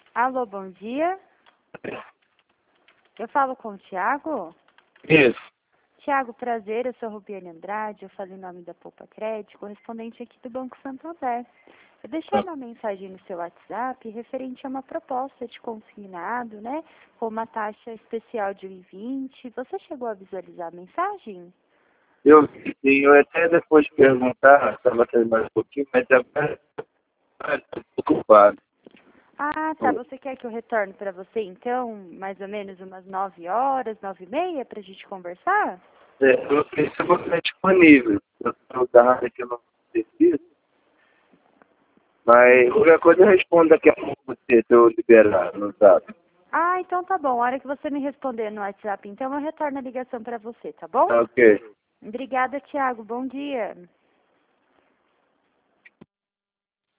Alô, bom dia. Eu falo com o Tiago? Isso. Tiago, prazer, eu sou Rubiane Andrade, eu falo em nome da Poupa Crédito, correspondente aqui do Banco Santander. Eu deixei uma mensagem no seu WhatsApp referente a uma proposta de consignado, né, com uma taxa especial de 1,20. Você chegou a visualizar a mensagem? Eu vi, sim, eu até depois de perguntar, estava tendo mais um pouquinho, mas agora estou ocupado. Ah, tá. Você quer que eu retorne para você, então, mais ou menos umas 9 horas, 9h30, para a gente conversar? Eu não sei se você é disponível. Eu estou da área aqui no serviço, mas qualquer coisa eu respondo daqui a pouco você, se eu liberar no zap. Ah, então tá bom. A hora que você me responder no WhatsApp, então, eu retorno a ligação para você, tá bom? Tá ok. Obrigada, Tiago. Bom dia.